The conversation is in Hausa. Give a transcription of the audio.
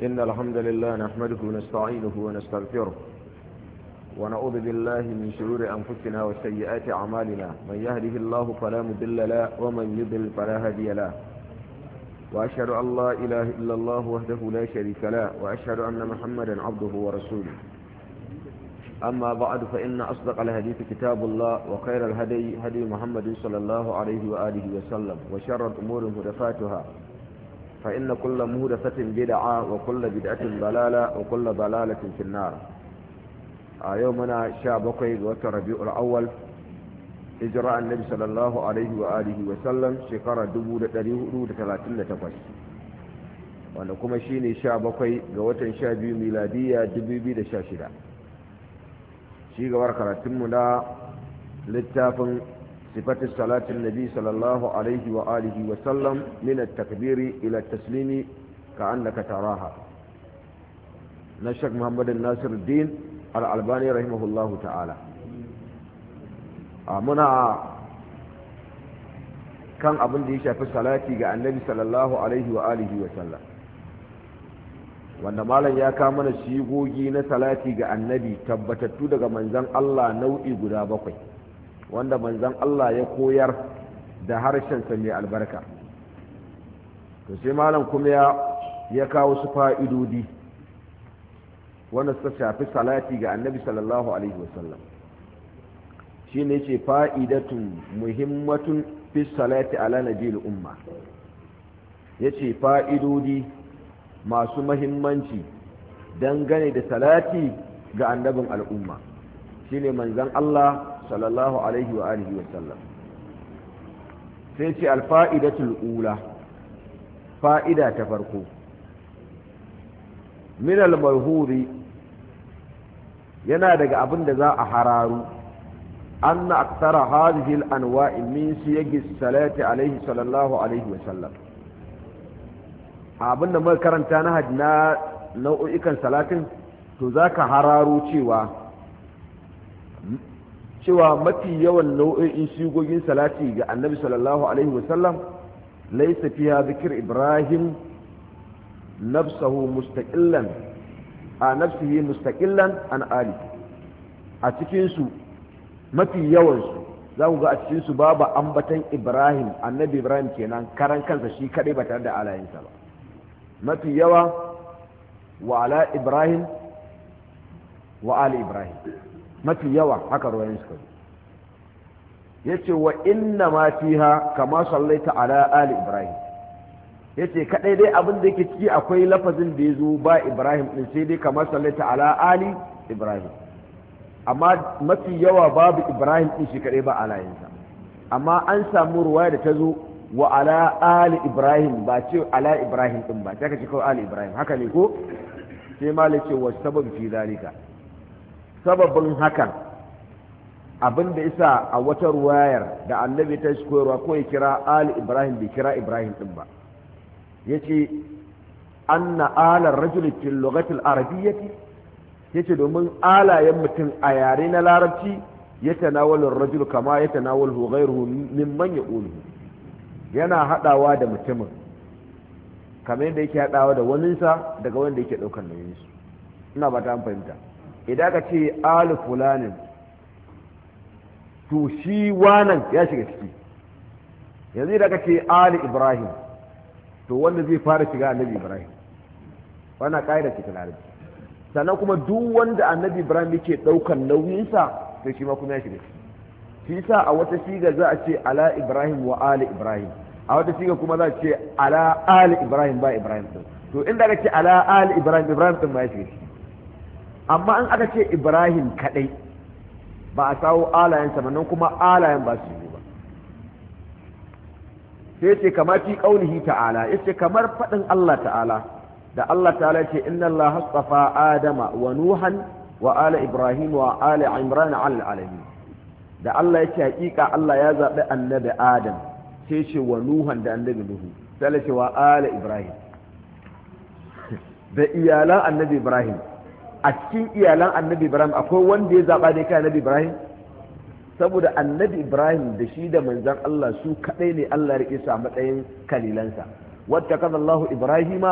إن الحمد لله نحمده ونستعينه ونستغفره ونعوذ بالله من شرور أنفسنا وسيئات أعمالنا من يهده الله فلا مضل له ومن يضلل فلا هادي له وأشهد أن لا إله إلا الله وحده لا شريك له وأشهد أن محمدا عبده ورسوله أما بعد فإن أصدق الحديث كتاب الله وخير الهدي هدي محمد صلى الله عليه وآله وسلم وشر الأمور محدثاتها فإن كل محدثة بدعة وكل بدعة ضلالة وكل ضلالة في النار يومنا شابقي وتربيع الأول إجراء النبي صلى الله عليه وآله وسلم شكرا دبودة دريه 38 ونكما شيني شابقي وتن شابي ميلادية دبيبي دشاشدة شيء وركرتمنا للتافن صفة الصلاة النبي صلى الله عليه وآله وسلم من التكبير إلى التسليم كأنك تراها نشك محمد الناصر الدين الألباني رحمه الله تعالى منا كان أبن ديشة في الصلاة النبي صلى الله عليه وآله وسلم wanda malam ya kawo mana shigogi na salati ga annabi tabbatattu daga manzon Allah nau'i guda 7 wanda manzon Allah ya koyar da harshen sa mai albarka to sai malam kuma ya kawo su fa'idodi wanda suka shafi salati ga annabi sallallahu alaihi wasallam shine yace fa'idatun muhimmatun fi salati ala nabiyil umma yace fa'idodi masu mahimmanci dangane da salati ga annabin al'umma shine manzon Allah sallallahu alaihi wa alihi wa sallam sai ce alfa'idatul ula fa'ida ta farko min al-marhuri yana daga abin da za a hararu anna aktsara hadhihi al-anwa'i min siyagi salati alaihi sallallahu alaihi wa sallam abinda muka karanta na nau'ikan salatin to zaka hararo cewa mafi yawan nau'o'in shigogin salati ga annabi sallallahu alaihi wasallam laysa fiha dhikr ibrahim nafsihi mustaqillan an ali a cikin su mafi yawan su za ku ga a cikin su babu ambatan ibrahim annabi ibrahim kenan karan kansa shi kadai ba tare da alayensa ba mafi yawa wa ala ibrahim wa ali ibrahim mafi yawa haka ruwayen suka yace wa inna ma fiha kama sallaita ala ali ibrahim yace kadai dai abin da yake ciki akwai lafazin da yazo ba ibrahim din sai dai kama sallaita ala ali ibrahim amma mafi yawa babu ibrahim din shi kadai ba alayensa amma an samu ruwaya da ta zo wa ala ali ibrahim ba ce ala ibrahim din ba ta kace kawai ali ibrahim haka ne ko sai malai ce wa sabab fi zalika sababin hakan abinda isa a wata ruwayar da annabi ta shi koyarwa ko ya kira ali ibrahim bai kira ibrahim din ba yace anna ala rajul fil lughati al arabiyyati yace domin alayen mutum a yare na larabci yatanawalu ar-rajul kama yatanawalu ghayruhu mimman yaqulu yana hadawa da mutumin kamar yadda yake hadawa da waninsa daga wanda yake daukar nauyinsu ina ba ta fahimta idan ka ce ali fulanin to shi wanan ya shiga ciki yanzu idan ka ce ali ibrahim to wanda zai fara shiga annabi ibrahim wannan kaida ce ta larabci sannan kuma duk wanda annabi ibrahim yake daukar nauyinsa to shi ma kuma ya shiga ciki shi sa a wata siga za a ce ala ibrahim wa ali ibrahim a wata siga kuma za a ce ala ali ibrahim ba ibrahim din to inda aka ce ala ali ibrahim ibrahim din ma ya shiga amma in aka ce ibrahim kadai ba a sawo alayen nan kuma alayen ba su yi ba sai ce kamar fi qaulihi ta'ala yace kamar fadin Allah ta'ala da Allah ta'ala ce inna Allah hastafa adama wa nuhan wa ala ibrahim wa ala imran ala alamin da Allah yake hakika Allah ya zaɓi annabi Adam sai ce wa Nuhan da annabi Nuhu sai ce wa ala Ibrahim da iyalan annabi Ibrahim a cikin iyalan annabi Ibrahim akwai wanda ya zaɓa da kai annabi Ibrahim saboda annabi Ibrahim da shi da manzon Allah su kadai ne Allah ya rike su a matsayin kalilansa wattakaza Allahu Ibrahima